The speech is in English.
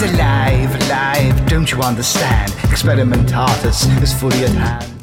He's alive, alive, don't you understand? Experimentatus is fully at hand.